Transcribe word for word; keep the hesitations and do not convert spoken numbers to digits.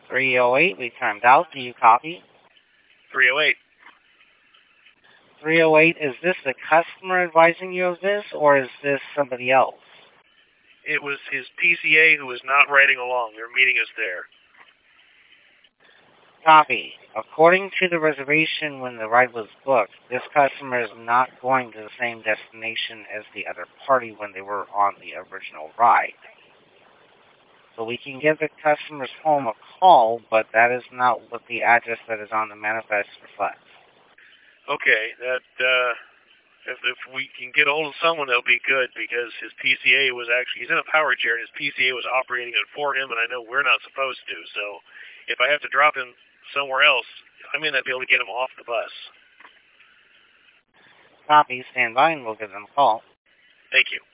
three oh eight, we timed out. Do you copy? three oh eight. three oh eight, is this the customer advising you of this, or is this somebody else? It was his P C A who was not riding along. They were meeting us there. Copy. According to the reservation when the ride was booked, this customer is not going to the same destination as the other party when they were on the original ride. So we can give the customer's home a call, but that is not what the address that is on the manifest reflects. Okay, that, uh, if, if we can get a hold of someone, that'll be good, because his P C A was actually, he's in a power chair, and his P C A was operating it for him, and I know we're not supposed to, so if I have to drop him somewhere else, I may not be able to get him off the bus. Copy. Stand by, and we'll give them a call. Thank you.